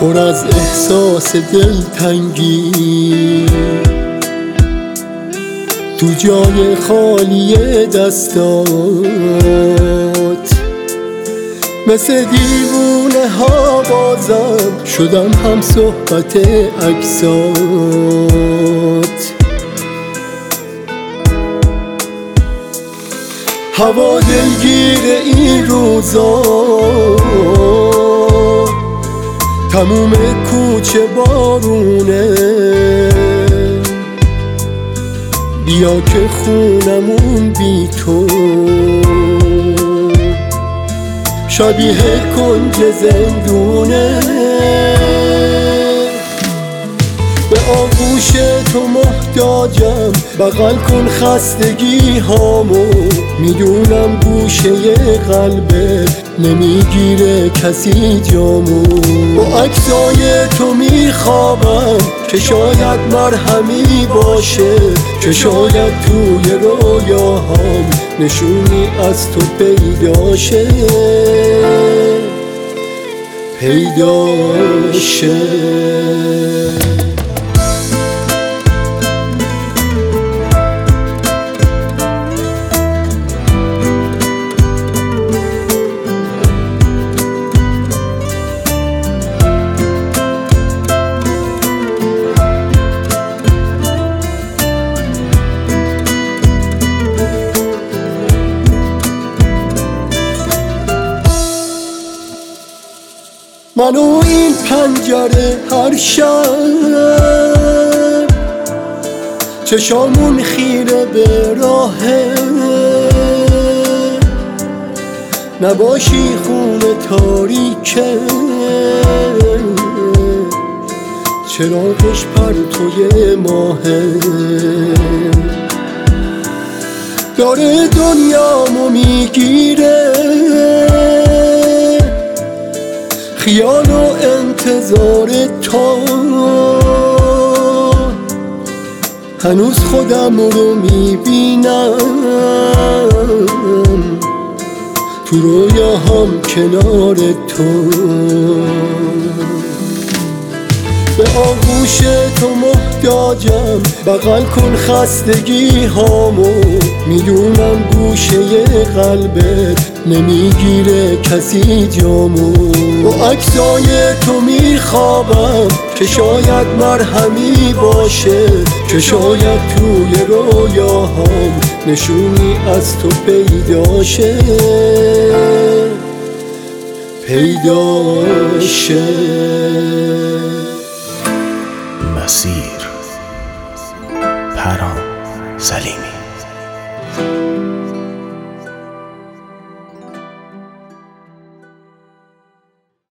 پر از احساس دلتنگی، تو جای خالی دستات مثل دیوونه ها بازم شدم هم صحبت عکسات. هوا دلگیر این روزا، تموم کوچه بارونه، بیا که خونمون بی تو شبیه کنج زندونه. به آغوش تو محتاجم، بغل کن خستگی هامو، میدونم گوشه قلبت نمیگیره کسی جامو. با عکسای تو میخوابم که شاید مرهمی باشه، که شاید توی رویاهام نشونی از تو پیداشه، پیداشه. من و این پنجره هر شب چشامون خیره به راهه، نباشی خونه تاریکه، چراغش پرتوی ماهه، داره دنیامو میگیره، خیال و انتظار تو. هنوز خودم رو میبینم تو رویاهام کنار تو. به آغوش تو محتاجم، بغل کن خستگی هامو، میدونم گوشه قلبت نمیگیره کسی جامو. با عکسای تو میخوابم که شاید مرهمی باشه، که شاید توی رویاهام نشونی از تو پیداشه، پیداشه. مسیر پرام سلیمی.